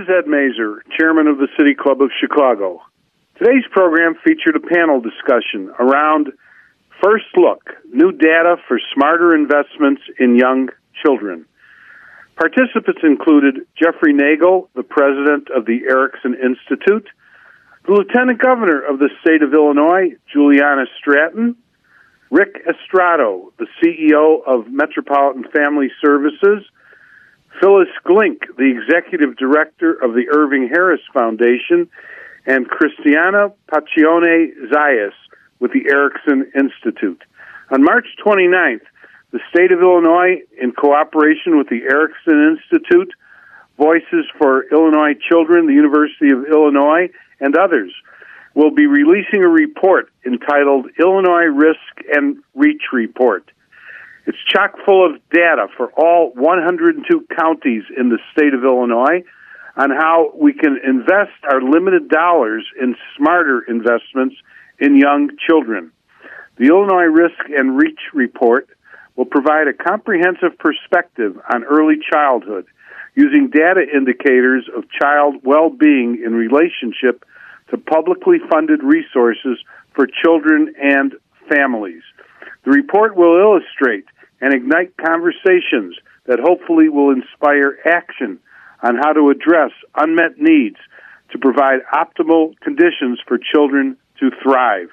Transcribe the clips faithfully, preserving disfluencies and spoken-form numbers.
is Ed Mazer, Chairman of the City Club of Chicago. Today's program featured a panel discussion around First Look, new data for smarter investments in young children. Participants included Jeffrey Nagel, the president of the Erickson Institute, the Lieutenant Governor of the state of Illinois, Juliana Stratton, Rick Estrado, the C E O of Metropolitan Family Services, Phyllis Glink, the Executive Director of the Irving Harris Foundation, and Christiana Pacione Zayas with the Erickson Institute. On March twenty-ninth, the state of Illinois, in cooperation with the Erickson Institute, Voices for Illinois Children, the University of Illinois, and others, will be releasing a report entitled Illinois Risk and Reach Report. It's chock full of data for all one hundred two counties in the state of Illinois on how we can invest our limited dollars in smarter investments in young children. The Illinois Risk and Reach Report will provide a comprehensive perspective on early childhood using data indicators of child well-being in relationship to publicly funded resources for children and families. The report will illustrate and ignite conversations that hopefully will inspire action on how to address unmet needs to provide optimal conditions for children to thrive.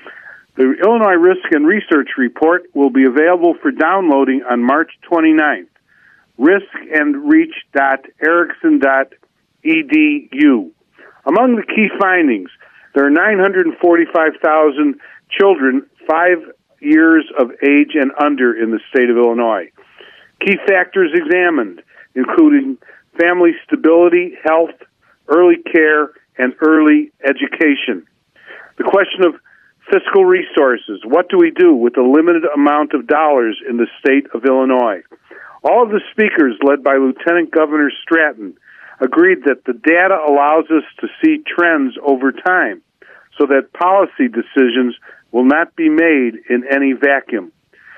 The Illinois Risk and Research Report will be available for downloading on March twenty-ninth. risk and reach dot erickson dot e d u. Among the key findings, there are nine hundred forty-five thousand children five years of age and under in the state of Illinois. Key factors examined, including family stability, health, early care, and early education. The question of fiscal resources. What do we do with the limited amount of dollars in the state of Illinois? All of the speakers, led by Lieutenant Governor Stratton, agreed that the data allows us to see trends over time so that policy decisions will not be made in any vacuum.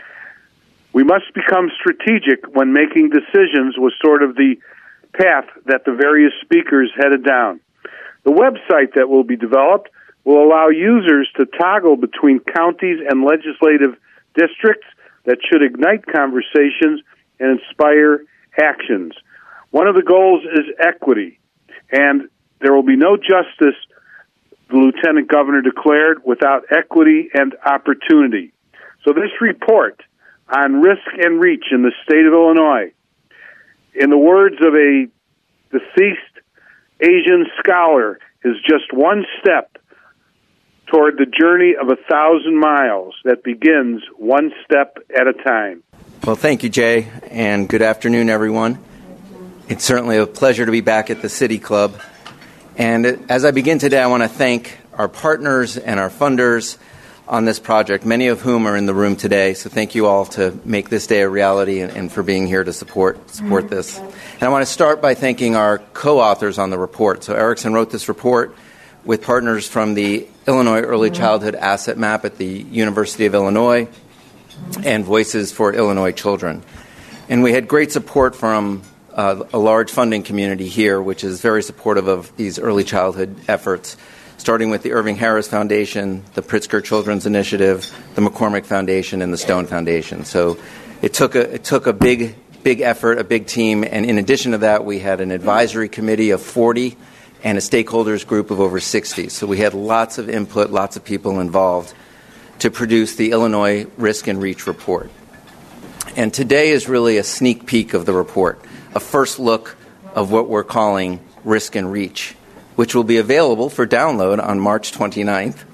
We must become strategic when making decisions was sort of the path that the various speakers headed down. The website that will be developed will allow users to toggle between counties and legislative districts that should ignite conversations and inspire actions. One of the goals is equity, and there will be no justice, the Lieutenant Governor declared, without equity and opportunity. So this report on risk and reach in the state of Illinois, in the words of a deceased Asian scholar, is just one step toward the journey of a thousand miles that begins one step at a time. Well, thank you, Jay, and good afternoon, everyone. It's certainly a pleasure to be back at the City Club. And as I begin today, I want to thank our partners and our funders on this project, many of whom are in the room today. So thank you all to make this day a reality and, and for being here to support support this. And I want to start by thanking our co-authors on the report. So Erickson wrote this report with partners from the Illinois Early Childhood Asset Map at the University of Illinois and Voices for Illinois Children. And we had great support from uh, a large funding community here, which is very supportive of these early childhood efforts, starting with the Irving Harris Foundation, the Pritzker Children's Initiative, the McCormick Foundation, and the Stone Foundation. So it took a it took a big, big effort, a big team, and in addition to that, we had an advisory committee of forty and a stakeholders group of over sixty. So we had lots of input, lots of people involved to produce the Illinois Risk and Reach report. And today is really a sneak peek of the report, a first look of what we're calling Risk and Reach, which will be available for download on March twenty-ninth.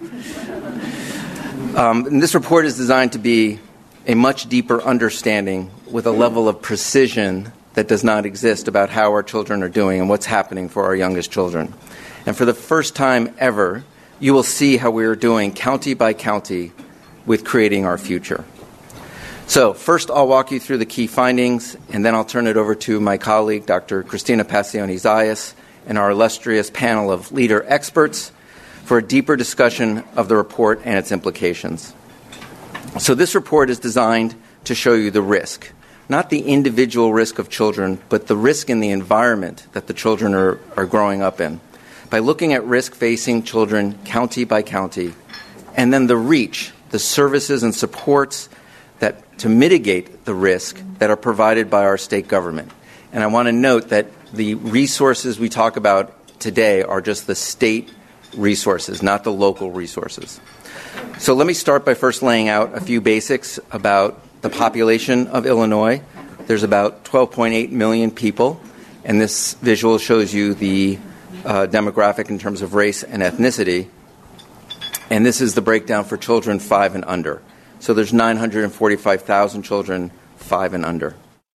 Um, and this report is designed to be a much deeper understanding with a level of precision that does not exist about how our children are doing and what's happening for our youngest children. And for the first time ever, you will see how we are doing county by county with creating our future. So first, I'll walk you through the key findings, and then I'll turn it over to my colleague, Doctor Christina Pacione Zayas, and our illustrious panel of leader experts for a deeper discussion of the report and its implications. So this report is designed to show you the risk. not the individual risk of children, but the risk in the environment that the children are, are growing up in. By looking at risk facing children county by county, and then the reach, the services and supports that to mitigate the risk that are provided by our state government. And I want to note that the resources we talk about today are just the state resources, not the local resources. So let me start by first laying out a few basics about the population of Illinois. There's about twelve point eight million people, and this visual shows you the uh, demographic in terms of race and ethnicity. And this is the breakdown for children five and under. So there's nine hundred forty-five thousand children five and under.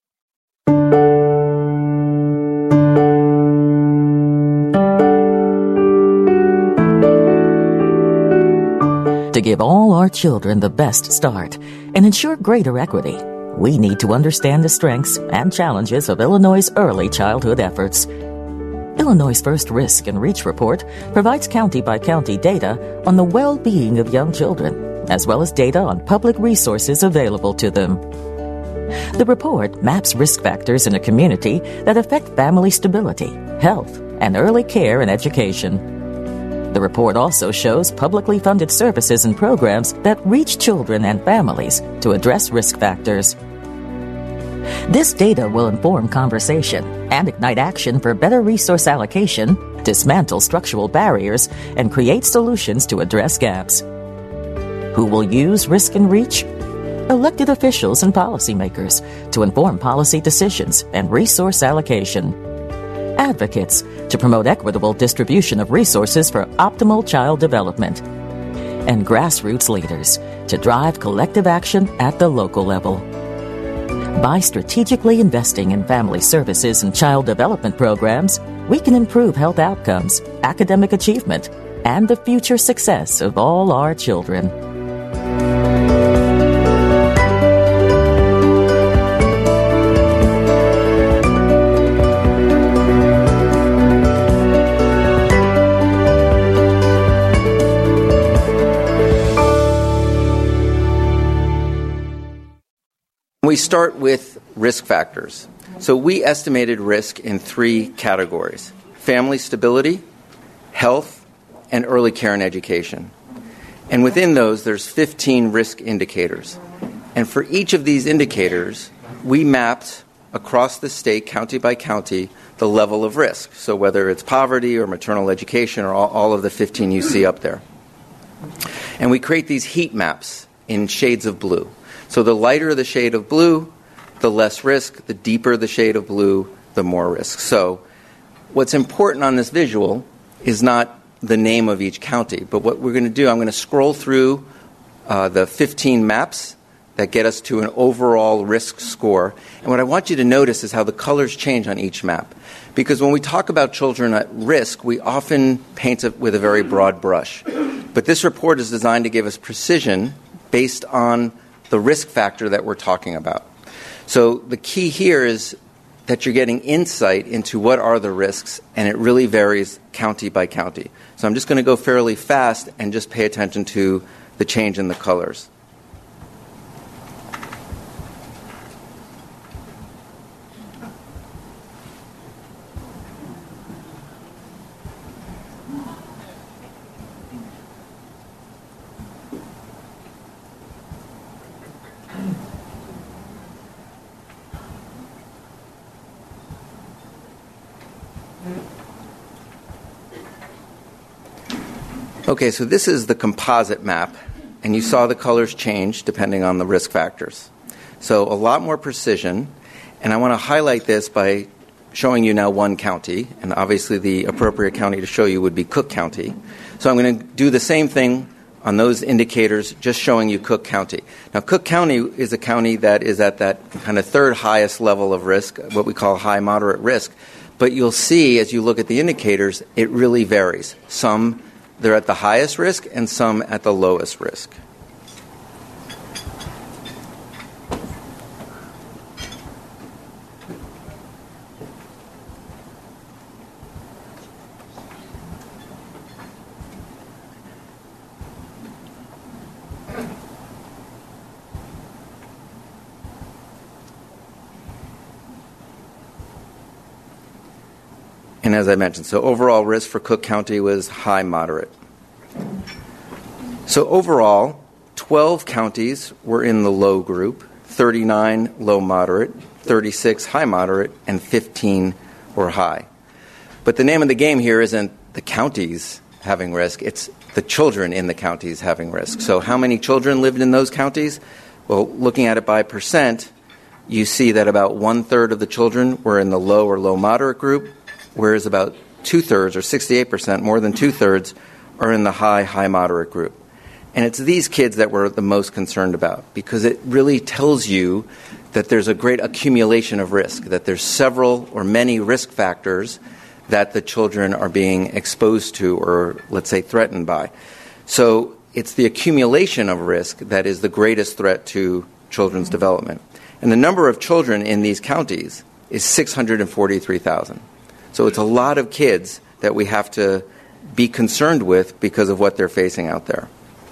To give all our children the best start and ensure greater equity, we need to understand the strengths and challenges of Illinois' early childhood efforts. Illinois' First Risk and Reach Report provides county-by-county data on the well-being of young children, as well as data on public resources available to them. The report maps risk factors in a community that affect family stability, health, and early care and education. The report also shows publicly funded services and programs that reach children and families to address risk factors. This data will inform conversation and ignite action for better resource allocation, dismantle structural barriers, and create solutions to address gaps. Who will use Risk and Reach? Elected officials and policymakers to inform policy decisions and resource allocation. Advocates to promote equitable distribution of resources for optimal child development. And grassroots leaders to drive collective action at the local level. By strategically investing in family services and child development programs, we can improve health outcomes, academic achievement, and the future success of all our children. We start with risk factors. So we estimated risk in three categories: family stability, health, and early care and education. And within those, there's fifteen risk indicators. And for each of these indicators, we mapped across the state, county by county, the level of risk. So whether it's poverty or maternal education or all, all of the fifteen you see up there. And we create these heat maps in shades of blue. So the lighter the shade of blue, the less risk. The deeper the shade of blue, the more risk. So what's important on this visual is not the name of each county, but what we're going to do, I'm going to scroll through uh, the fifteen maps that get us to an overall risk score. And what I want you to notice is how the colors change on each map. Because when we talk about children at risk, we often paint it with a very broad brush. But this report is designed to give us precision based on the risk factor that we're talking about. So the key here is that you're getting insight into what are the risks, and it really varies county by county. So I'm just going to go fairly fast and just pay attention to the change in the colors. Okay, so this is the composite map, and you saw the colors change depending on the risk factors. So a lot more precision, and I want to highlight this by showing you now one county, and obviously the appropriate county to show you would be Cook County. So I'm going to do the same thing on those indicators, just showing you Cook County. Now, Cook County is a county that is at that kind of third highest level of risk, what we call high moderate risk. But you'll see, as you look at the indicators, it really varies. Some they're at the highest risk and some at the lowest risk. And as I mentioned, so overall risk for Cook County was high moderate. So overall, twelve counties were in the low group, thirty-nine low moderate, thirty-six high moderate, and fifteen were high. But the name of the game here isn't the counties having risk, it's the children in the counties having risk. So how many children lived in those counties? Well, looking at it by percent, you see that about one-third of the children were in the low or low moderate group, whereas about two-thirds, or sixty-eight percent, more than two-thirds, are in the high, high moderate group. And it's these kids that we're the most concerned about, because it really tells you that there's a great accumulation of risk, that there's several or many risk factors that the children are being exposed to or, let's say, threatened by. So it's the accumulation of risk that is the greatest threat to children's development. And the number of children in these counties is six hundred forty-three thousand. So it's a lot of kids that we have to be concerned with because of what they're facing out there.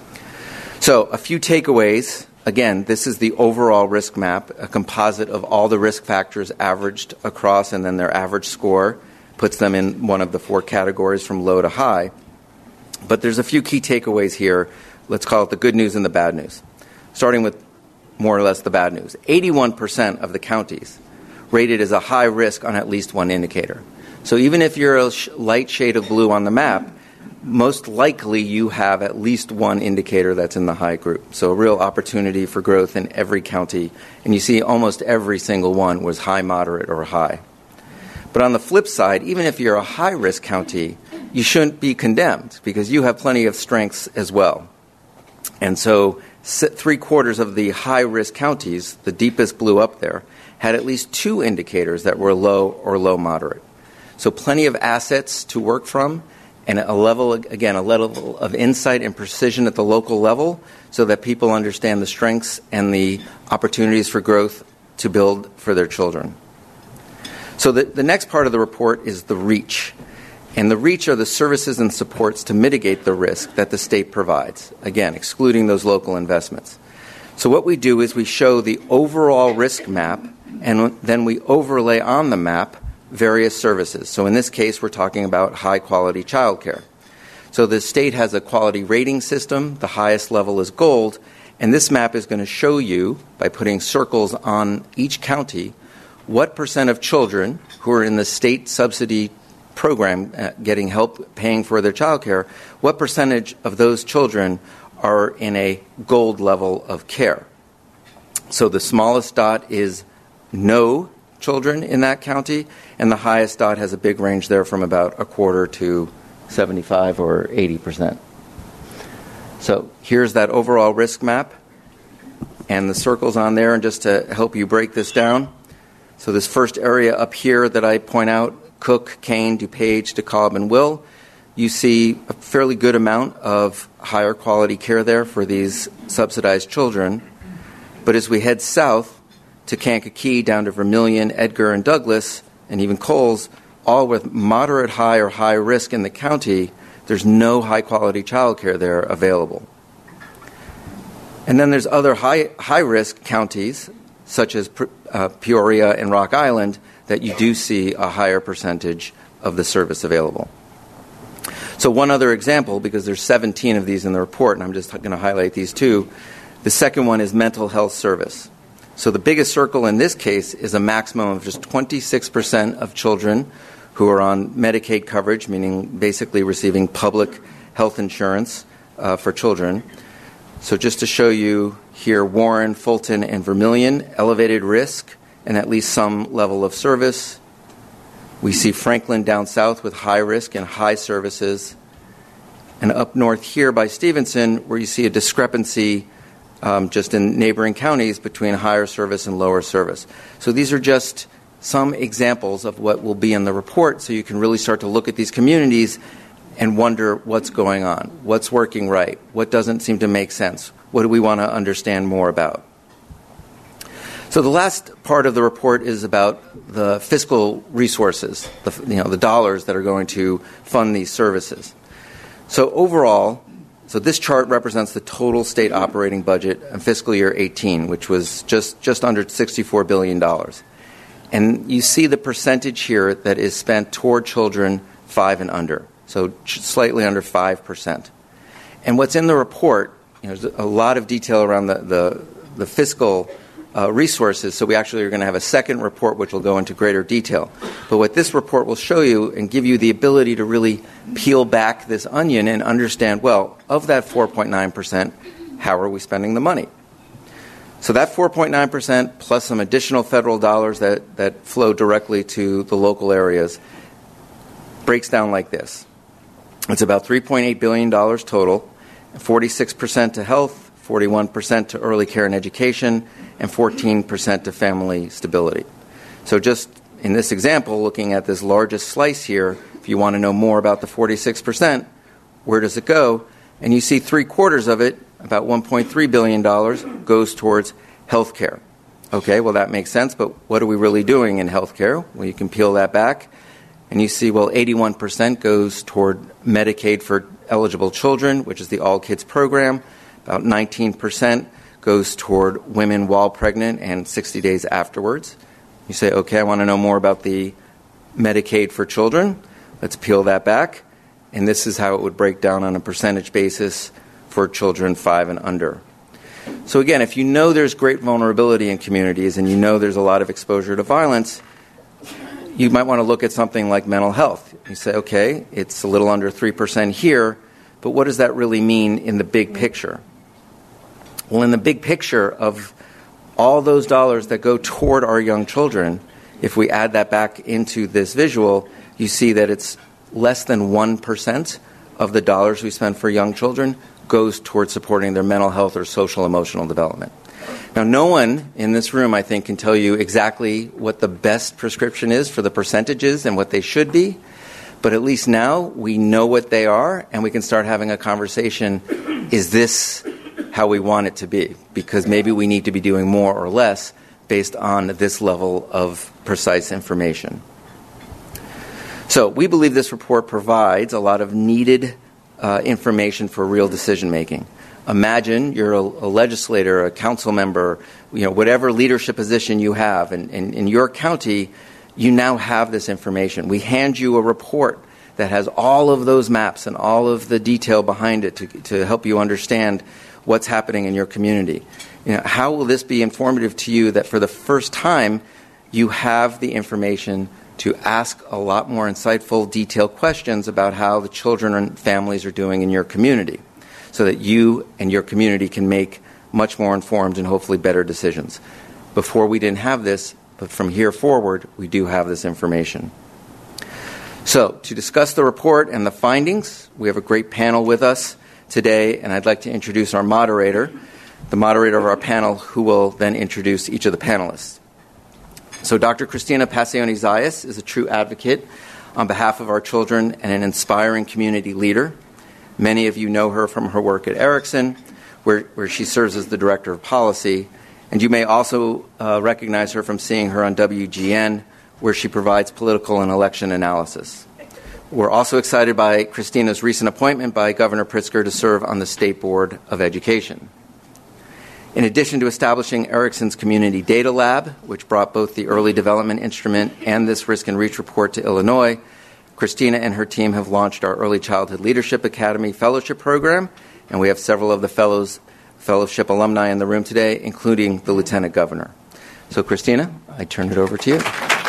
So a few takeaways. Again, this is the overall risk map, a composite of all the risk factors averaged across, and then their average score puts them in one of the four categories from low to high. But there's a few key takeaways here. Let's call it the good news and the bad news. Starting with more or less the bad news. eighty-one percent of the counties rated as a high risk on at least one indicator. So even if you're a sh- light shade of blue on the map, most likely you have at least one indicator that's in the high group. So a real opportunity for growth in every county. And you see almost every single one was high, moderate, or high. But on the flip side, even if you're a high-risk county, you shouldn't be condemned because you have plenty of strengths as well. And so three-quarters of the high-risk counties, the deepest blue up there, had at least two indicators that were low or low-moderate. So plenty of assets to work from, and a level, again, a level of insight and precision at the local level so that people understand the strengths and the opportunities for growth to build for their children. So the, the next part of the report is the REACH. And the REACH are the services and supports to mitigate the risk that the state provides, again, excluding those local investments. So what we do is we show the overall risk map, and then we overlay on the map various services. So in this case, we're talking about high-quality childcare. So the state has a quality rating system. The highest level is gold. And this map is going to show you, by putting circles on each county, what percent of children who are in the state subsidy program uh, getting help paying for their childcare, what percentage of those children are in a gold level of care. So the smallest dot is no children in that county, and the highest dot has a big range there from about a quarter to seventy-five or eighty percent. So here's that overall risk map and the circles on there, and just to help you break this down. So this first area up here that I point out, Cook, Kane, DuPage, DeKalb, and Will, you see a fairly good amount of higher quality care there for these subsidized children. But as we head south to Kankakee, down to Vermilion, Edgar, and Douglas, and even Coles, all with moderate, high, or high risk in the county, there's no high-quality childcare there available. And then there's other high, high-risk counties, such as uh, Peoria and Rock Island, that you do see a higher percentage of the service available. So one other example, because there's seventeen of these in the report, and I'm just going to highlight these two. The second one is mental health service. So the biggest circle in this case is a maximum of just twenty-six percent of children who are on Medicaid coverage, meaning basically receiving public health insurance uh, for children. So just to show you here, Warren, Fulton, and Vermilion, elevated risk and at least some level of service. We see Franklin down south with high risk and high services. And up north here by Stevenson, where you see a discrepancy um, just in neighboring counties between higher service and lower service. So these are just some examples of what will be in the report, so you can really start to look at these communities and wonder what's going on, what's working right, what doesn't seem to make sense, what do we want to understand more about. So the last part of the report is about the fiscal resources, the, you know, the dollars that are going to fund these services. So overall, so this chart represents the total state operating budget in fiscal year eighteen, which was just, just under sixty-four billion dollars. And you see the percentage here that is spent toward children five and under, so slightly under five percent. And what's in the report, you know, there's a lot of detail around the, the, the fiscal uh, resources, so we actually are going to have a second report which will go into greater detail. But what this report will show you and give you the ability to really peel back this onion and understand, well, of that four point nine percent, how are we spending the money? So that four point nine percent plus some additional federal dollars that, that flow directly to the local areas breaks down like this. It's about three point eight billion dollars total, forty-six percent to health, forty-one percent to early care and education, and fourteen percent to family stability. So just in this example, looking at this largest slice here, if you want to know more about the forty-six percent, where does it go? And you see three quarters of it, about one point three billion dollars, goes towards health care. Okay, well that makes sense, but what are we really doing in health care? Well, you can peel that back, and you see, well, eighty-one percent goes toward Medicaid for eligible children, which is the All Kids program. About nineteen percent goes toward women while pregnant and sixty days afterwards. You say, okay, I want to know more about the Medicaid for children. Let's peel that back. And this is how it would break down on a percentage basis for children five and under. So again, if you know there's great vulnerability in communities and you know there's a lot of exposure to violence, you might want to look at something like mental health. You say, okay, it's a little under three percent here, but what does that really mean in the big picture? Well, in the big picture of all those dollars that go toward our young children, if we add that back into this visual, you see that it's less than one percent of the dollars we spend for young children goes towards supporting their mental health or social emotional development. Now, no one in this room, I think, can tell you exactly what the best prescription is for the percentages and what they should be, but at least now we know what they are and we can start having a conversation, is this how we want it to be? Because maybe we need to be doing more or less based on this level of precise information. So we believe this report provides a lot of needed uh, information for real decision making. Imagine you're a, a legislator, a council member, you know, whatever leadership position you have, and in your county, you now have this information. We hand you a report that has all of those maps and all of the detail behind it to, to help you understand what's happening in your community. You know, how will this be informative to you that for the first time you have the information to ask a lot more insightful, detailed questions about how the children and families are doing in your community, so that you and your community can make much more informed and hopefully better decisions. Before we didn't have this, but from here forward, we do have this information. So, to discuss the report and the findings, we have a great panel with us today, and I'd like to introduce our moderator, the moderator of our panel, who will then introduce each of the panelists. So Doctor Christina Passione-Zayas is a true advocate on behalf of our children and an inspiring community leader. Many of you know her from her work at Erickson, where, where she serves as the Director of Policy. And you may also uh, recognize her from seeing her on W G N, where she provides political and election analysis. We're also excited by Christina's recent appointment by Governor Pritzker to serve on the State Board of Education. In addition to establishing Erickson's Community Data Lab, which brought both the Early Development Instrument and this Risk and Reach report to Illinois, Christina and her team have launched our Early Childhood Leadership Academy Fellowship Program, and we have several of the fellows, fellowship alumni in the room today, including the Lieutenant Governor. So, Christina, I turn it over to you.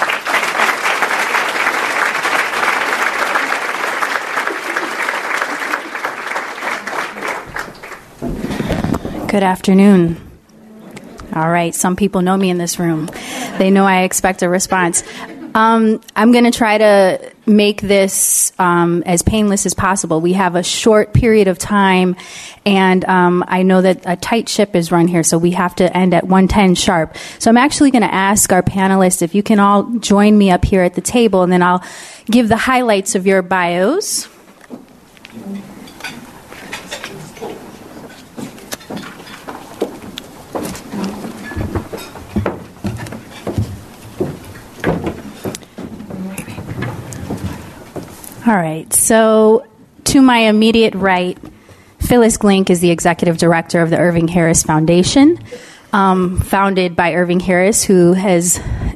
Good afternoon. All right, some people know me in this room. They know I expect a response. Um, I'm going to try to make this um, as painless as possible. We have a short period of time, and um, I know that a tight ship is run here, so we have to end at one ten sharp. So I'm actually going to ask our panelists if you can all join me up here at the table, and then I'll give the highlights of your bios. All right, so to my immediate right, Phyllis Glink is the executive director of the Irving Harris Foundation, um, founded by Irving Harris, who has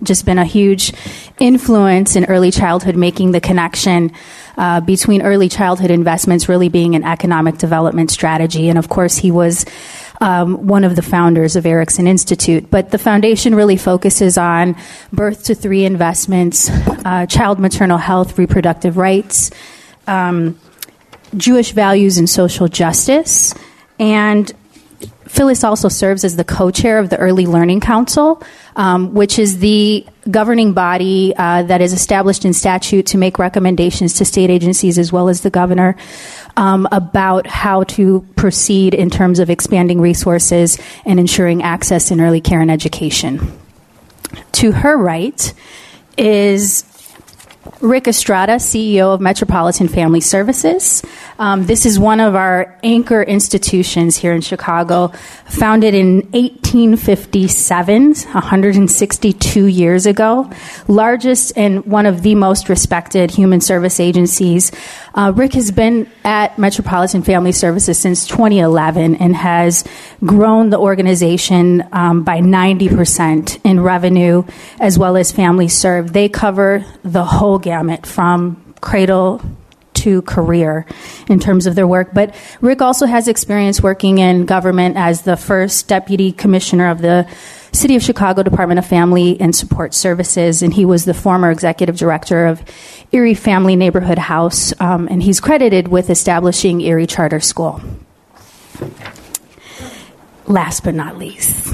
just been a huge influence in early childhood, making the connection uh, between early childhood investments really being an economic development strategy. And of course, he was um, one of the founders of Erickson Institute. But the foundation really focuses on birth to three investments, uh, child maternal health, reproductive rights, um, Jewish values and social justice. And Phyllis also serves as the co-chair of the Early Learning Council, um, which is the governing body uh, that is established in statute to make recommendations to state agencies as well as the governor um, about how to proceed in terms of expanding resources and ensuring access in early care and education. To her right is Rick Estrada, C E O of Metropolitan Family Services. Um, this is one of our anchor institutions here in Chicago, founded in eighteen fifty-seven, one hundred sixty-two years ago, largest and one of the most respected human service agencies. Uh, Rick has been at Metropolitan Family Services since twenty eleven and has grown the organization um, by ninety percent in revenue as well as families served. They cover the whole gamut from cradle to career in terms of their work. But Rick also has experience working in government as the first deputy commissioner of the City of Chicago Department of Family and Support Services, and he was the former executive director of Erie Family Neighborhood House, um, and he's credited with establishing Erie Charter School. Last but not least,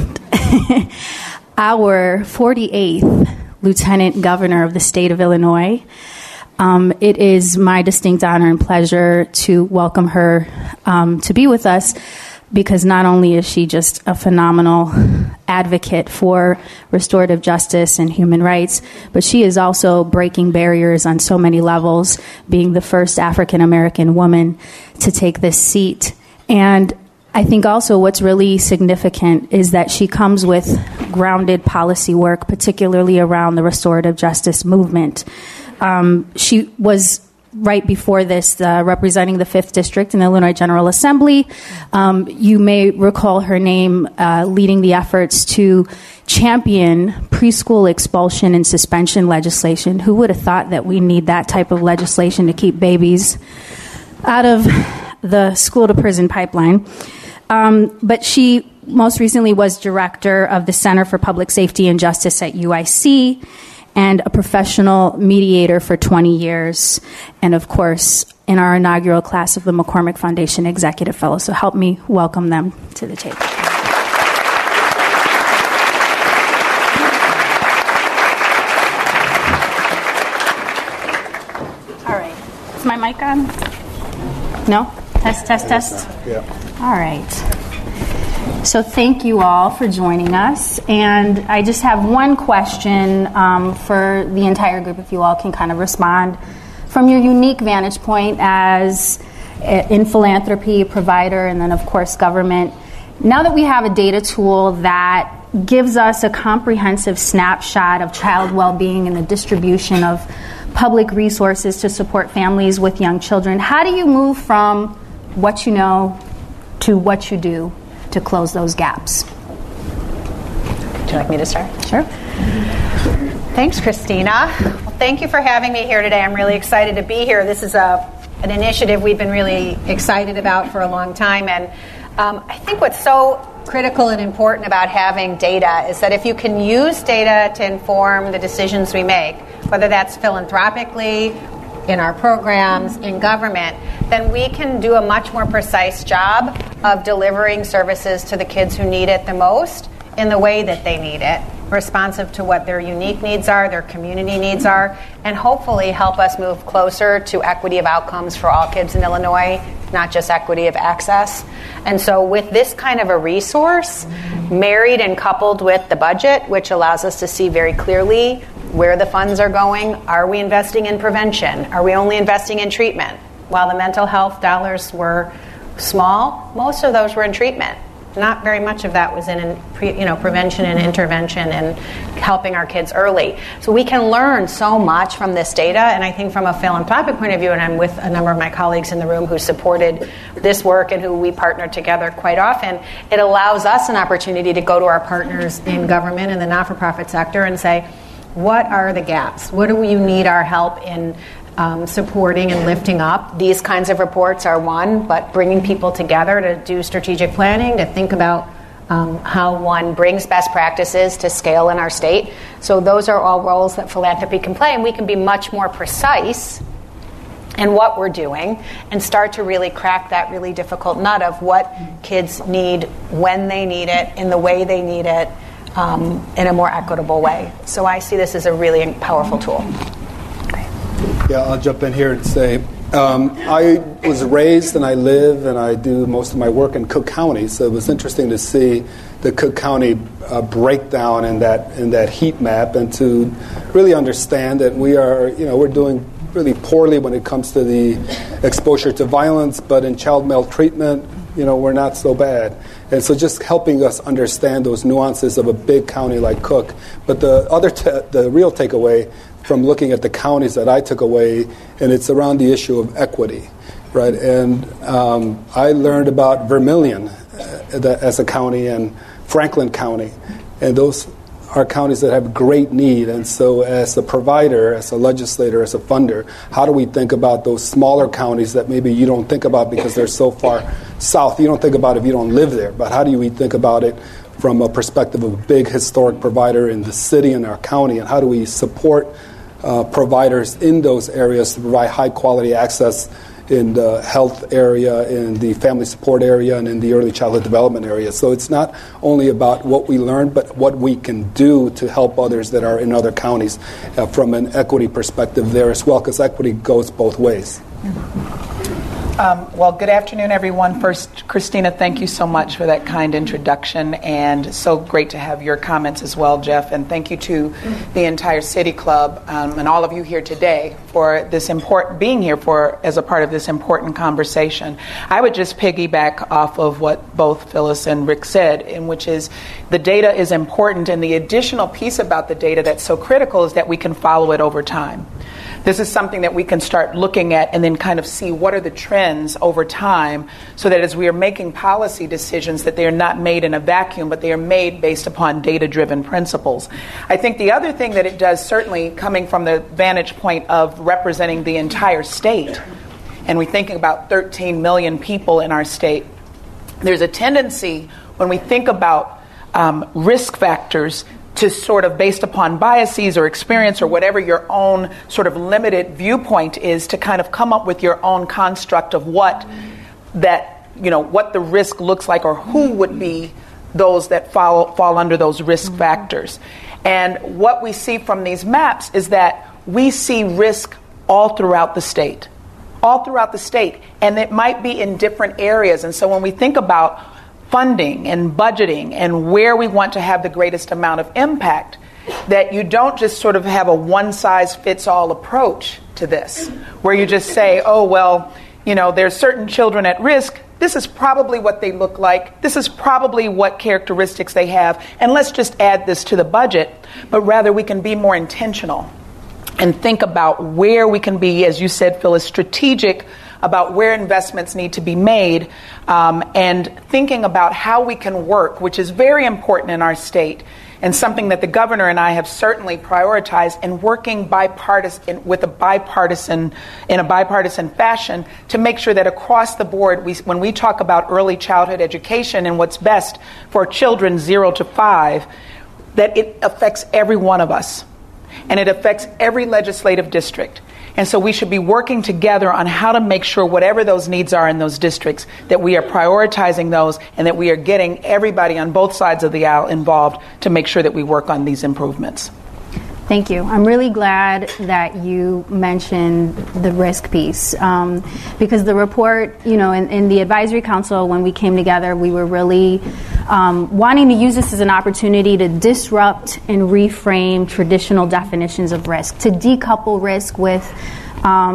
our forty-eighth Lieutenant Governor of the state of Illinois. Um, it is my distinct honor and pleasure to welcome her um, to be with us, because not only is she just a phenomenal advocate for restorative justice and human rights, but she is also breaking barriers on so many levels, being the first African American woman to take this seat. And I think also what's really significant is that she comes with grounded policy work, particularly around the restorative justice movement. Um, she was right before this uh, representing the fifth District in the Illinois General Assembly. Um, you may recall her name uh, leading the efforts to champion preschool expulsion and suspension legislation. Who would have thought that we need that type of legislation to keep babies out of the school-to-prison pipeline? Um, but she most recently was director of the Center for Public Safety and Justice at U I C, and a professional mediator for twenty years, and of course, in our inaugural class of the McCormick Foundation Executive Fellows. So help me welcome them to the table. All right. Is my mic on? No? Test, test, test? Yeah. All right. So thank you all for joining us. And I just have one question um, for the entire group, if you all can kind of respond from your unique vantage point as uh, in philanthropy, provider, and then, of course, government. Now that we have a data tool that gives us a comprehensive snapshot of child well-being and the distribution of public resources to support families with young children, how do you move from what you know to what you do to close those gaps? Would you like me to start? Sure. Thanks, Christina. Well, thank you for having me here today. I'm really excited to be here. This is a an initiative we've been really excited about for a long time, and um, I think what's so critical and important about having data is that if you can use data to inform the decisions we make, whether that's philanthropically, in our programs, in government, then we can do a much more precise job of delivering services to the kids who need it the most in the way that they need it, responsive to what their unique needs are, their community needs are, and hopefully help us move closer to equity of outcomes for all kids in Illinois, not just equity of access. And so with this kind of a resource, married and coupled with the budget, which allows us to see very clearly where the funds are going, are we investing in prevention? Are we only investing in treatment? While the mental health dollars were small, most of those were in treatment. Not very much of that was in, you know, prevention and intervention and helping our kids early. So we can learn so much from this data, and I think from a philanthropic point of view, and I'm with a number of my colleagues in the room who supported this work and who we partner together quite often, it allows us an opportunity to go to our partners in government and the not-for-profit sector and say, What are the gaps? What do you need our help in um, supporting and lifting up? These kinds of reports are one, but bringing people together to do strategic planning, to think about um, how one brings best practices to scale in our state. So those are all roles that philanthropy can play, and we can be much more precise in what we're doing and start to really crack that really difficult nut of what kids need, when they need it, in the way they need it, um, in a more equitable way. So I see this as a really powerful tool. Yeah, I'll jump in here and say, um, I was raised and I live and I do most of my work in Cook County, so it was interesting to see the Cook County uh, breakdown in that in that heat map, and to really understand that we are, you know, we're doing really poorly when it comes to the exposure to violence, but in child maltreatment, you know, we're not so bad. And so just helping us understand those nuances of a big county like Cook. But the other, te- the real takeaway from looking at the counties that I took away, and it's around the issue of equity, right? And um, I learned about Vermilion uh, as a county and Franklin County, and those are counties that have great need. And so as a provider, as a legislator, as a funder, how do we think about those smaller counties that maybe you don't think about because they're so far south? You don't think about it if you don't live there. But how do we think about it from a perspective of a big historic provider in the city and our county? And how do we support uh, providers in those areas to provide high-quality access in the health area, in the family support area, and in the early childhood development area? So it's not only about what we learned, but what we can do to help others that are in other counties uh, from an equity perspective there as well, because equity goes both ways. Um, well, good afternoon, everyone. First, Christina, thank you so much for that kind introduction, and so great to have your comments as well, Jeff. And thank you to the entire City Club um, and all of you here today for this important being here for as a part of this important conversation. I would just piggyback off of what both Phyllis and Rick said, in which is the data is important, and the additional piece about the data that's so critical is that we can follow it over time. This is something that we can start looking at and then kind of see what are the trends over time, so that as we are making policy decisions, that they are not made in a vacuum, but they are made based upon data-driven principles. I think the other thing that it does, certainly coming from the vantage point of representing the entire state, and we're thinking about thirteen million people in our state, there's a tendency when we think about um, risk factors to sort of, based upon biases or experience or whatever your own sort of limited viewpoint is, to kind of come up with your own construct of what that, you know, what the risk looks like, or who would be those that fall, fall under those risk factors. And what we see from these maps is that we see risk all throughout the state, all throughout the state, and it might be in different areas. And so when we think about funding and budgeting and where we want to have the greatest amount of impact, that you don't just sort of have a one-size-fits-all approach to this, where you just say, oh, well, you know, there's certain children at risk. This is probably what they look like. This is probably what characteristics they have. And let's just add this to the budget. But rather, we can be more intentional and think about where we can be, as you said, Phyllis, strategic about where investments need to be made, um, and thinking about how we can work, which is very important in our state, and something that the governor and I have certainly prioritized, in working bipartisan with a bipartisan in a bipartisan fashion to make sure that across the board, we, when we talk about early childhood education and what's best for children zero to five, that it affects every one of us, and it affects every legislative district. And so we should be working together on how to make sure whatever those needs are in those districts, that we are prioritizing those, and that we are getting everybody on both sides of the aisle involved to make sure that we work on these improvements. Thank you. I'm really glad that you mentioned the risk piece, um, because the report, you know, in, in the advisory council, when we came together, we were really um, wanting to use this as an opportunity to disrupt and reframe traditional definitions of risk, to decouple risk with um,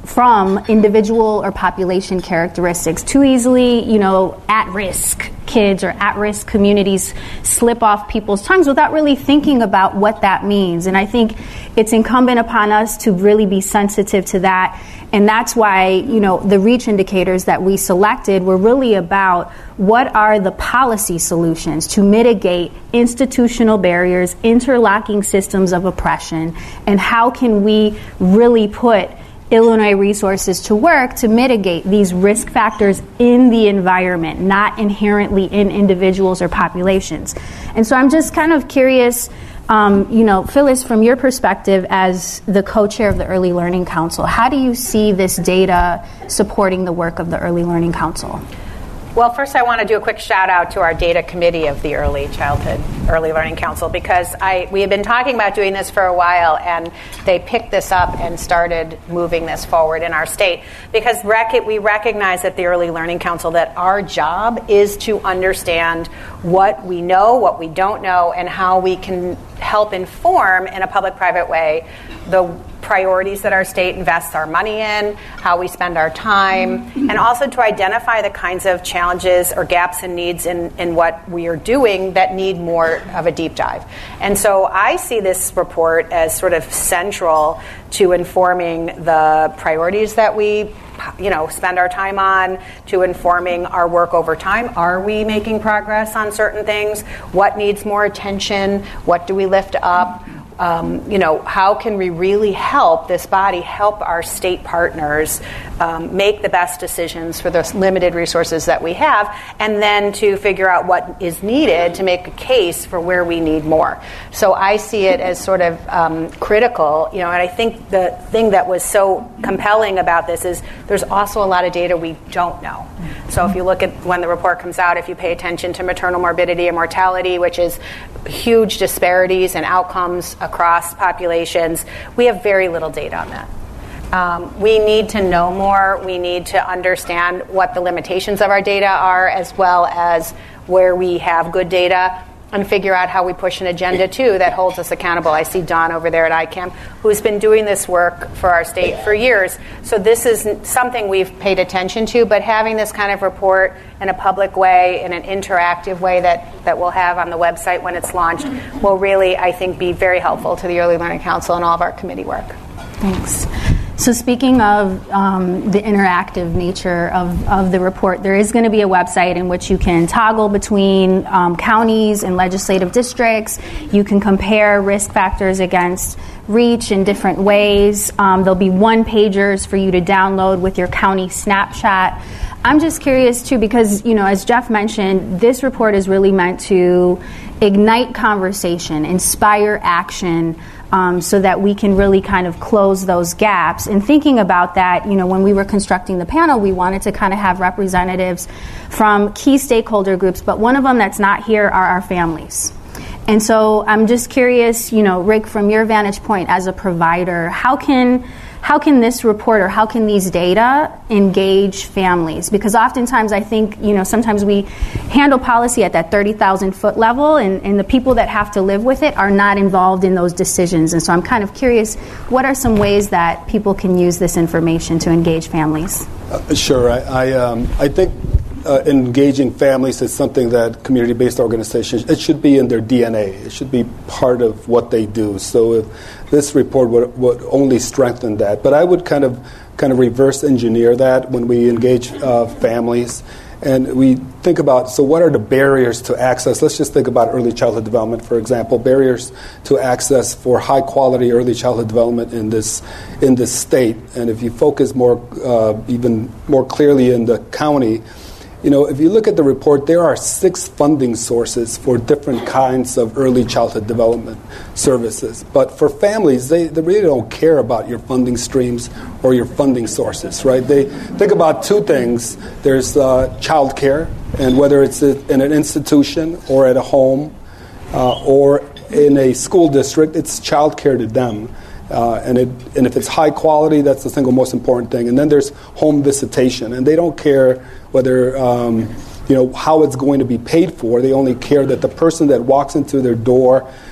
from individual or population characteristics. Too easily, you know, at-risk kids or at-risk communities slip off people's tongues without really thinking about what that means. And I think it's incumbent upon us to really be sensitive to that. And that's why, you know, the REACH indicators that we selected were really about what are the policy solutions to mitigate institutional barriers, interlocking systems of oppression, and how can we really put Illinois resources to work to mitigate these risk factors in the environment, not inherently in individuals or populations. And so I'm just kind of curious, um, you know, Phyllis, from your perspective as the co-chair of the Early Learning Council, how do you see this data supporting the work of the Early Learning Council? Well, first I want to do a quick shout out to our data committee of the Early Childhood Early Learning Council, because I we have been talking about doing this for a while, and they picked this up and started moving this forward in our state, because rec- we recognize at the Early Learning Council that our job is to understand what we know, what we don't know, and how we can help inform in a public-private way the priorities that our state invests our money in, how we spend our time, and also to identify the kinds of challenges or gaps and needs in, in what we are doing that need more of a deep dive. And so I see this report as sort of central to informing the priorities that we you know, spend our time on, to informing our work over time. Are we making progress on certain things? What needs more attention? What do we lift up? Um, you know, how can we really help this body, help our state partners um, make the best decisions for the limited resources that we have, and then to figure out what is needed to make a case for where we need more. So I see it as sort of um, critical, you know, and I think the thing that was so compelling about this is there's also a lot of data we don't know. So if you look at when the report comes out, if you pay attention to maternal morbidity and mortality, which is huge disparities in outcomes across populations, we have very little data on that. Um, we need to know more. We need to understand what the limitations of our data are, as well as where we have good data, and figure out how we push an agenda, too, that holds us accountable. I see Don over there at I C A M, who's been doing this work for our state for years. So this is something we've paid attention to, but having this kind of report in a public way, in an interactive way that, that we'll have on the website when it's launched, will really, I think, be very helpful to the Early Learning Council and all of our committee work. Thanks. So speaking of um, the interactive nature of, of the report, there is going to be a website in which you can toggle between um, counties and legislative districts. You can compare risk factors against REACH in different ways. Um, there'll be one-pagers for you to download with your county snapshot. I'm just curious, too, because, you know, as Jeff mentioned, this report is really meant to ignite conversation, inspire action, Um, so that we can really kind of close those gaps. And thinking about that, you know, when we were constructing the panel, we wanted to kind of have representatives from key stakeholder groups, but one of them that's not here are our families. And so I'm just curious, you know, Rick, from your vantage point as a provider, how can how can this report or how can these data engage families? Because oftentimes I think, you know, sometimes we handle policy at that thirty thousand foot level, and, and the people that have to live with it are not involved in those decisions. And so I'm kind of curious, what are some ways that people can use this information to engage families? Uh, sure. I I, um, I think uh, engaging families is something that community-based organizations, it should be in their D N A. It should be part of what they do. So if this report would, would only strengthen that. But I would kind of kind of reverse engineer that when we engage uh, families. And we think about, so what are the barriers to access? Let's just think about early childhood development, for example. Barriers to access for high-quality early childhood development in this in this state. And if you focus more, uh, even more clearly in the county, you know, if you look at the report, there are six funding sources for different kinds of early childhood development services. But for families, they, they really don't care about your funding streams or your funding sources, right? They think about two things. There's uh, child care, and whether it's in an institution or at a home uh, or in a school district, it's child care to them. Uh, and, it, and if it's high quality, that's the single most important thing. And then there's home visitation, and they don't care whether, um, you know, how it's going to be paid for. They only care that the person that walks into their door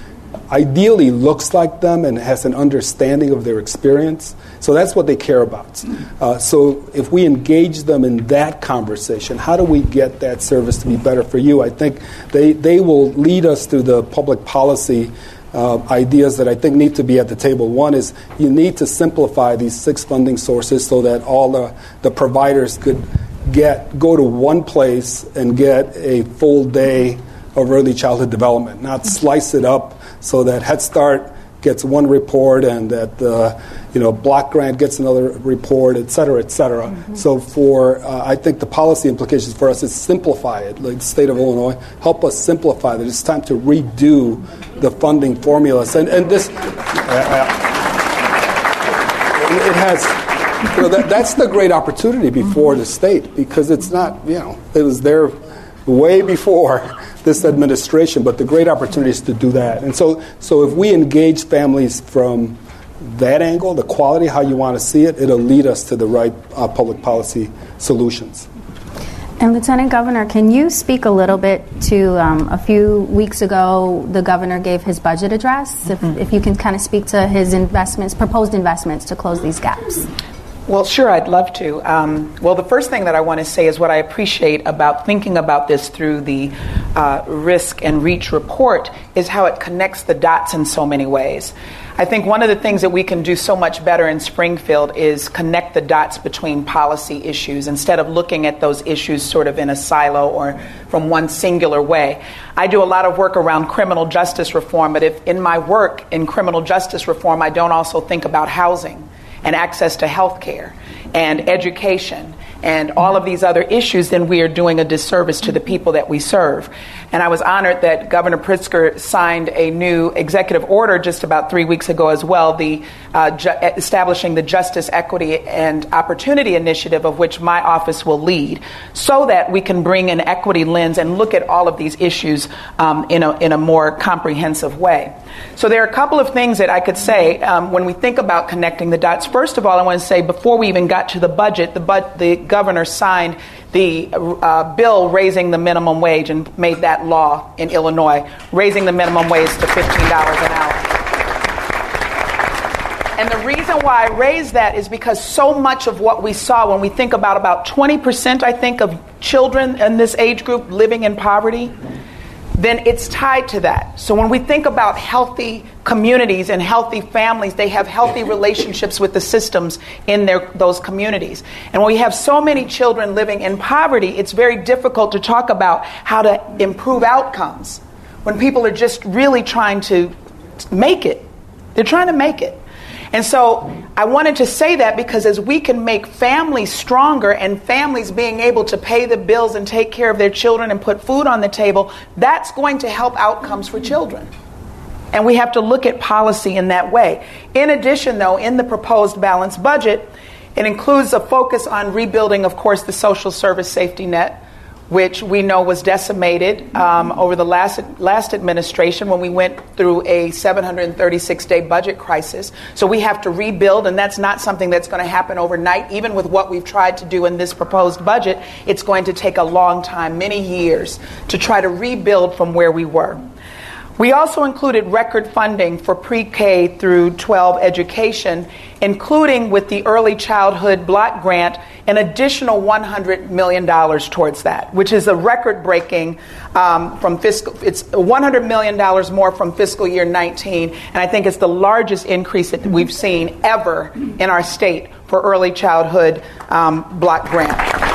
ideally looks like them and has an understanding of their experience. So that's what they care about. Uh, so if we engage them in that conversation, how do we get that service to be better for you? I think they, they will lead us through the public policy uh, ideas that I think need to be at the table. One is you need to simplify these six funding sources so that all the, the providers could get go to one place and get a full day of early childhood development, not slice it up so that Head Start gets one report and that uh, you know Block Grant gets another report, et cetera, et cetera. Mm-hmm. So for uh, I think the policy implications for us is simplify it. Like the state of Illinois, help us simplify that. It's time to redo the funding formulas, and and this uh, it has. You know, that, that's the great opportunity before the state, because it's not, you know, it was there way before this administration, but the great opportunity is to do that. And so, so if we engage families from that angle, the quality, how you want to see it, it'll lead us to the right uh, public policy solutions. And Lieutenant Governor, can you speak a little bit to um, a few weeks ago, the governor gave his budget address, mm-hmm. if, if you can kind of speak to his investments, proposed investments to close these gaps? Well, sure, I'd love to. Um, well, the first thing that I want to say is what I appreciate about thinking about this through the uh, Risk and Reach report is how it connects the dots in so many ways. I think one of the things that we can do so much better in Springfield is connect the dots between policy issues instead of looking at those issues sort of in a silo or from one singular way. I do a lot of work around criminal justice reform, but if in my work in criminal justice reform, I don't also think about housing and access to health care and education and all of these other issues, then we are doing a disservice to the people that we serve. And I was honored that Governor Pritzker signed a new executive order just about three weeks ago as well, the uh, ju- establishing the Justice, Equity, and Opportunity Initiative, of which my office will lead, so that we can bring an equity lens and look at all of these issues um, in a in a more comprehensive way. So there are a couple of things that I could say um, when we think about connecting the dots. First of all, I want to say before we even got to the budget, the, bu- the governor signed the uh, bill raising the minimum wage and made that law in Illinois, raising the minimum wage to fifteen dollars an hour. And the reason why I raised that is because so much of what we saw when we think about about twenty percent, I think, of children in this age group living in poverty, then it's tied to that. So when we think about healthy communities and healthy families, they have healthy relationships with the systems in their those communities. And when we have so many children living in poverty, it's very difficult to talk about how to improve outcomes when people are just really trying to make it. They're trying to make it. And so I wanted to say that because as we can make families stronger and families being able to pay the bills and take care of their children and put food on the table, that's going to help outcomes for children. And we have to look at policy in that way. In addition, though, in the proposed balanced budget, it includes a focus on rebuilding, of course, the social service safety net, which we know was decimated um, over the last last administration when we went through a seven hundred thirty-six day budget crisis. So we have to rebuild, and that's not something that's going to happen overnight. Even with what we've tried to do in this proposed budget, it's going to take a long time, many years, to try to rebuild from where we were. We also included record funding for pre-K through twelve education, including with the Early Childhood Block Grant, an additional one hundred million dollars towards that, which is a record-breaking um, from fiscal. It's one hundred million dollars more from fiscal year nineteen, and I think it's the largest increase that we've seen ever in our state for Early Childhood um, Block Grant.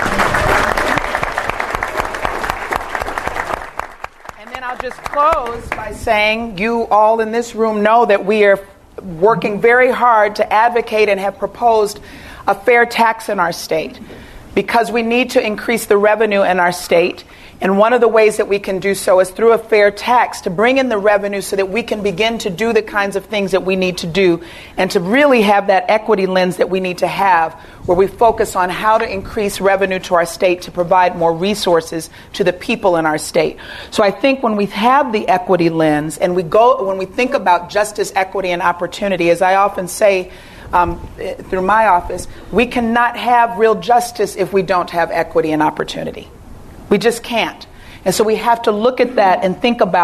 I'll just close by saying you all in this room know that we are working very hard to advocate and have proposed a fair tax in our state because we need to increase the revenue in our state. And one of the ways that we can do so is through a fair tax to bring in the revenue so that we can begin to do the kinds of things that we need to do and to really have that equity lens that we need to have where we focus on how to increase revenue to our state to provide more resources to the people in our state. So I think when we have the equity lens and we go, when we think about justice, equity, and opportunity, as I often say um, through my office, we cannot have real justice if we don't have equity and opportunity. We just can't. And so we have to look at that and think about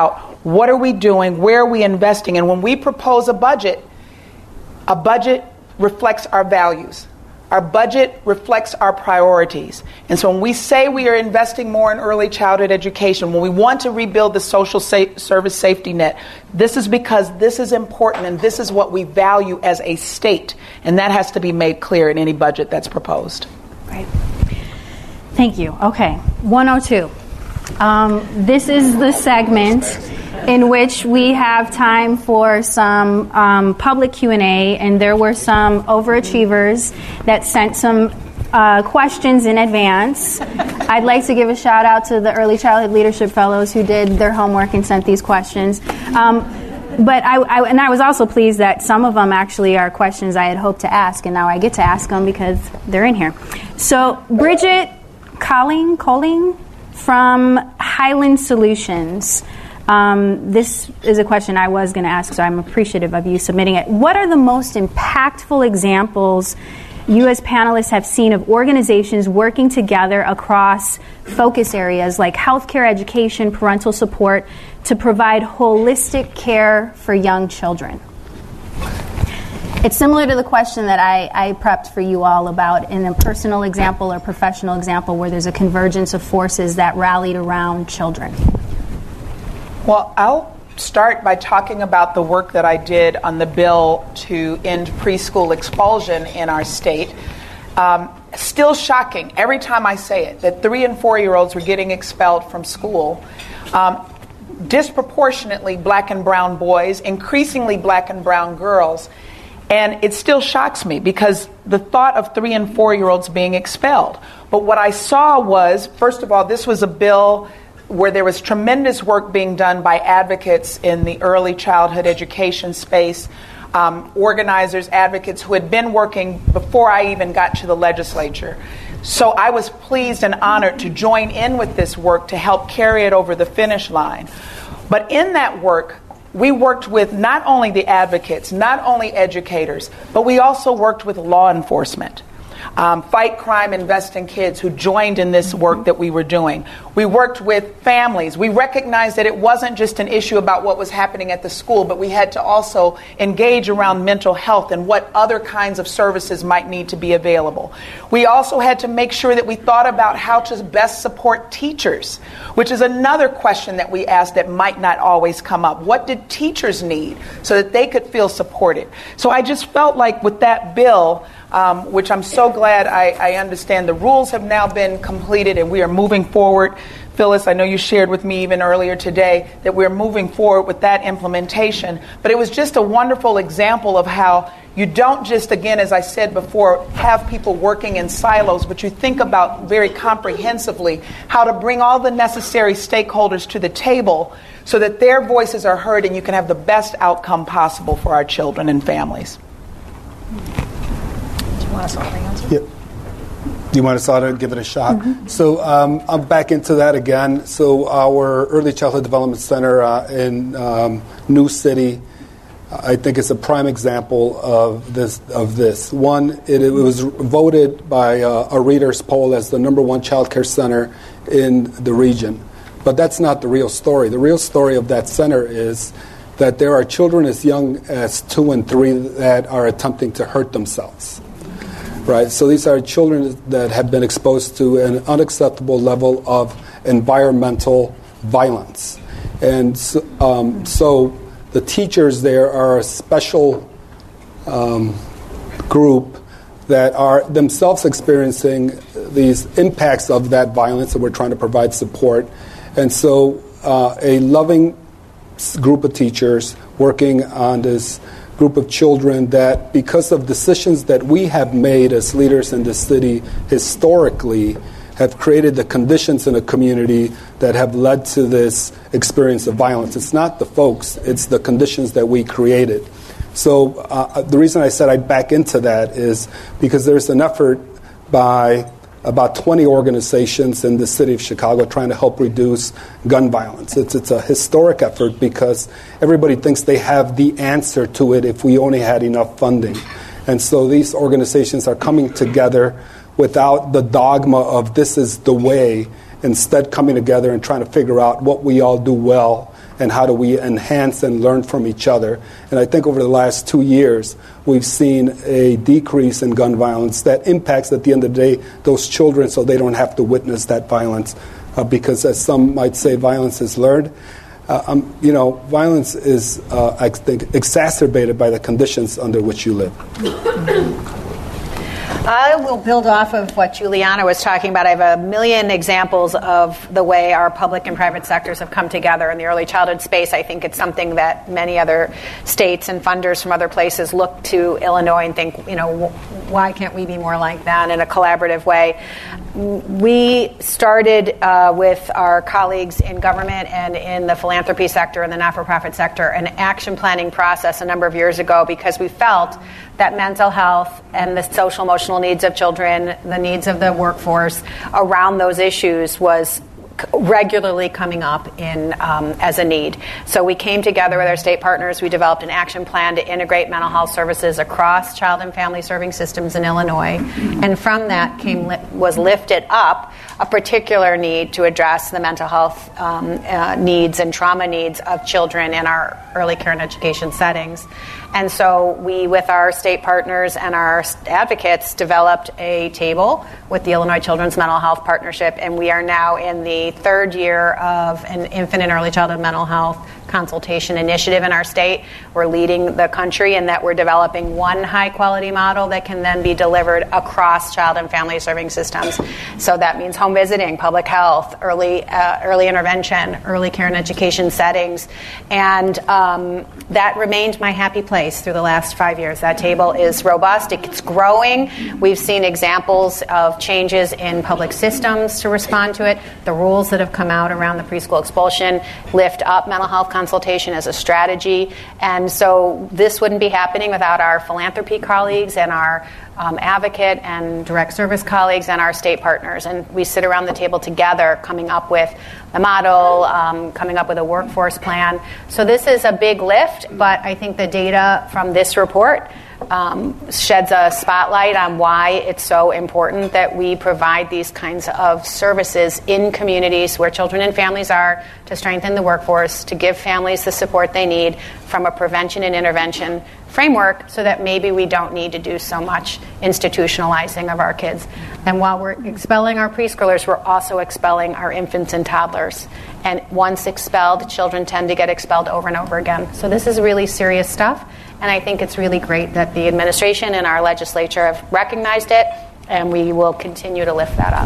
What are we doing? Where are we investing? And when we propose a budget, a budget reflects our values. Our budget reflects our priorities. And so when we say we are investing more in early childhood education, when we want to rebuild the social sa- service safety net, this is because this is important and this is what we value as a state. And that has to be made clear in any budget that's proposed. Right. Thank you. Okay. one oh two. Um, this is the segment in which we have time for some um, public Q and A, and there were some overachievers that sent some uh, questions in advance. I'd like to give a shout out to the Early Childhood Leadership Fellows who did their homework and sent these questions. Um, but I, I, and I was also pleased that some of them actually are questions I had hoped to ask, and now I get to ask them because they're in here. So Bridget Colling, Colling from Highland Solutions. Um, this is a question I was going to ask, so I'm appreciative of you submitting it. What are the most impactful examples you as panelists have seen of organizations working together across focus areas like healthcare, education, parental support to provide holistic care for young children? It's similar to the question that I, I prepped for you all about in a personal example or professional example where there's a convergence of forces that rallied around children. Well, I'll start by talking about the work that I did on the bill to end preschool expulsion in our state. Um, still shocking every time I say it, that three and four-year-olds were getting expelled from school. Um, disproportionately black and brown boys, increasingly black and brown girls. And it still shocks me because the thought of three and four-year-olds being expelled. But what I saw was, first of all, this was a bill where there was tremendous work being done by advocates in the early childhood education space, um, organizers, advocates who had been working before I even got to the legislature. So I was pleased and honored to join in with this work to help carry it over the finish line. But in that work, we worked with not only the advocates, not only educators, but we also worked with law enforcement. Um, Fight Crime, Invest in Kids, who joined in this work that we were doing. We worked with families. We recognized that it wasn't just an issue about what was happening at the school, but we had to also engage around mental health and what other kinds of services might need to be available. We also had to make sure that we thought about how to best support teachers, which is another question that we asked that might not always come up. What did teachers need so that they could feel supported? So I just felt like with that bill, Um, which I'm so glad I, I understand the rules have now been completed and we are moving forward. Phyllis, I know you shared with me even earlier today that we're moving forward with that implementation. But it was just a wonderful example of how you don't just, again, as I said before, have people working in silos, but you think about very comprehensively how to bring all the necessary stakeholders to the table so that their voices are heard and you can have the best outcome possible for our children and families. Yep. Do you want to start and give it a shot? Mm-hmm. So um, I'm back into that again. So our Early Childhood Development Center uh, in um, New City, I think it's a prime example of this. Of this one, it, it was voted by uh, a reader's poll as the number one child care center in the region. But that's not the real story. The real story of that center is that there are children as young as two and three that are attempting to hurt themselves. Right, so these are children that have been exposed to an unacceptable level of environmental violence. And so, um, so the teachers there are a special um, group that are themselves experiencing these impacts of that violence, and we're trying to provide support. And so uh, a loving group of teachers working on this group of children that, because of decisions that we have made as leaders in the city historically, have created the conditions in a community that have led to this experience of violence. It's not the folks, it's the conditions that we created. So uh, the reason I said I'd back into that is because there's an effort by about twenty organizations in the city of Chicago trying to help reduce gun violence. It's it's a historic effort because everybody thinks they have the answer to it if we only had enough funding. And so these organizations are coming together without the dogma of this is the way, instead coming together and trying to figure out what we all do well and how do we enhance and learn from each other. And I think over the last two years, we've seen a decrease in gun violence that impacts, at the end of the day, those children so they don't have to witness that violence. Uh, because as some might say, violence is learned. Uh, um, you know, violence is, uh, I think, exacerbated by the conditions under which you live. I will build off of what Juliana was talking about. I have a million examples of the way our public and private sectors have come together in the early childhood space. I think it's something that many other states and funders from other places look to Illinois and think, you know, why can't we be more like that in a collaborative way? We started uh, with our colleagues in government and in the philanthropy sector and the not-for-profit sector an action planning process a number of years ago because we felt that mental health and the social emotional needs of children, the needs of the workforce around those issues was regularly coming up in um, as a need. So we came together with our state partners. We developed an action plan to integrate mental health services across child and family serving systems in Illinois. And from that came was lifted up a particular need to address the mental health um, uh, needs and trauma needs of children in our early care and education settings. And so we, with our state partners and our advocates, developed a table with the Illinois Children's Mental Health Partnership, and we are now in the third year of an infant and early childhood mental health consultation initiative in our state. We're leading the country in that we're developing one high-quality model that can then be delivered across child and family serving systems. So that means home visiting, public health, early uh, early intervention, early care and education settings, and um, that remained my happy place through the last five years. That table is robust. It's growing. We've seen examples of changes in public systems to respond to it. The rules that have come out around the preschool expulsion lift up mental health consultation as a strategy. And so this wouldn't be happening without our philanthropy colleagues and our um, advocate and direct service colleagues and our state partners. And we sit around the table together coming up with a model, um, coming up with a workforce plan. So this is a big lift, but I think the data from this report Um, sheds a spotlight on why it's so important that we provide these kinds of services in communities where children and families are, to strengthen the workforce, to give families the support they need from a prevention and intervention framework so that maybe we don't need to do so much institutionalizing of our kids. And while we're expelling our preschoolers, we're also expelling our infants and toddlers. And once expelled, children tend to get expelled over and over again. So this is really serious stuff. And I think it's really great that the administration and our legislature have recognized it, and we will continue to lift that up.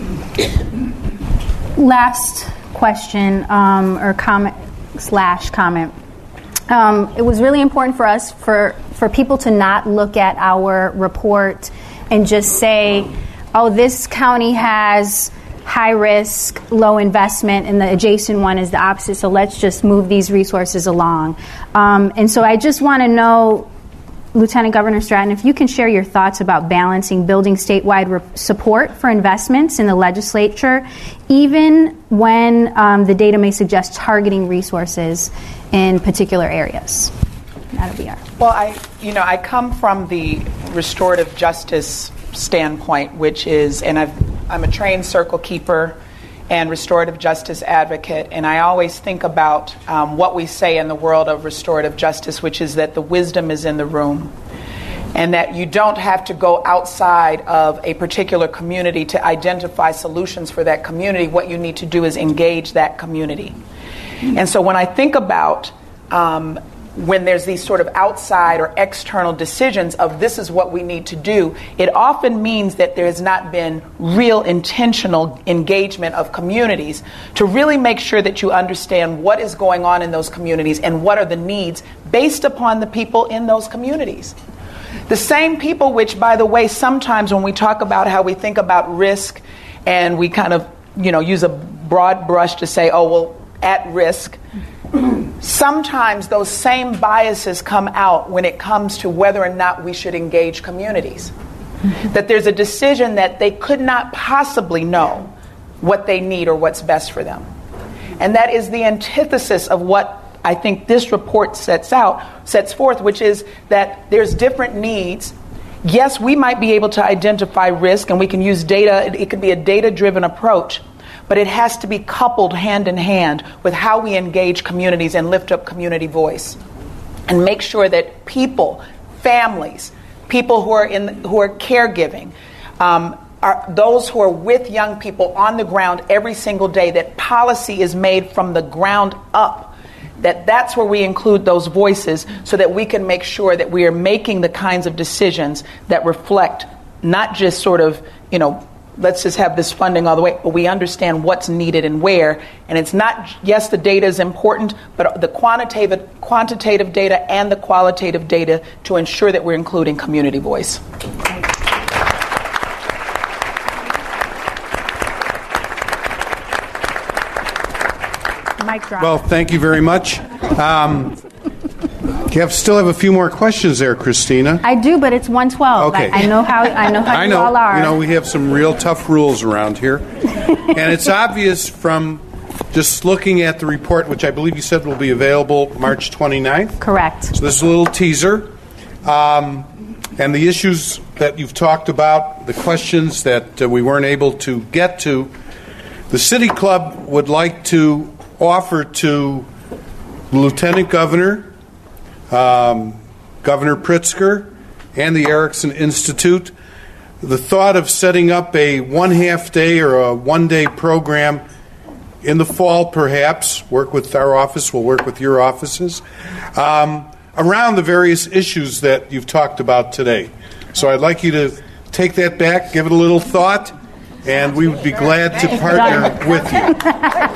Last question um, or comment slash comment. Um, it was really important for us for, for people to not look at our report and just say, oh, this county has high risk, low investment, and the adjacent one is the opposite, so let's just move these resources along. Um, and so I just want to know, Lieutenant Governor Stratton, if you can share your thoughts about balancing building statewide re- support for investments in the legislature, even when um, the data may suggest targeting resources in particular areas. That'll be our. Well, I, you know, I come from the restorative justice standpoint, which is, and I've, I'm a trained circle keeper and restorative justice advocate, and I always think about um, what we say in the world of restorative justice, which is that the wisdom is in the room, and that you don't have to go outside of a particular community to identify solutions for that community. What you need to do is engage that community. And so when I think about um, when there's these sort of outside or external decisions of this is what we need to do, it often means that there has not been real intentional engagement of communities to really make sure that you understand what is going on in those communities and what are the needs based upon the people in those communities. The same people which, by the way, sometimes when we talk about how we think about risk and we kind of, you know, use a broad brush to say, oh, well, at risk, sometimes those same biases come out when it comes to whether or not we should engage communities. Mm-hmm. That there's a decision that they could not possibly know what they need or what's best for them. And that is the antithesis of what I think this report sets out, sets forth, which is that there's different needs. Yes, we might be able to identify risk and we can use data. It could be a data-driven approach. but it has to be coupled hand in hand with how we engage communities and lift up community voice and make sure that people, families, people who are in who are caregiving, um, are those who are with young people on the ground every single day, that policy is made from the ground up, that that's where we include those voices so that we can make sure that we are making the kinds of decisions that reflect not just sort of, you know, let's just have this funding all the way, but we understand what's needed and where. And it's not, yes, the data is important, but the quantitative, quantitative data and the qualitative data to ensure that we're including community voice. Mic drop. Well, thank you very much. Um, you have, still have a few more questions there, Christina. I do, but it's one twelve. Okay. I, I know how I know how I you know. all are. You know, we have some real tough rules around here. And it's obvious from just looking at the report, which I believe you said will be available March twenty-ninth. Correct. So this is a little teaser. Um, and the issues that you've talked about, the questions that uh, we weren't able to get to, the City Club would like to offer to the Lieutenant Governor, um, Governor Pritzker, and the Erickson Institute the thought of setting up a one-half day or a one-day program in the fall, perhaps, work with our office, we'll work with your offices, um, around the various issues that you've talked about today. So I'd like you to take that back, give it a little thought, and we would be glad to partner with you.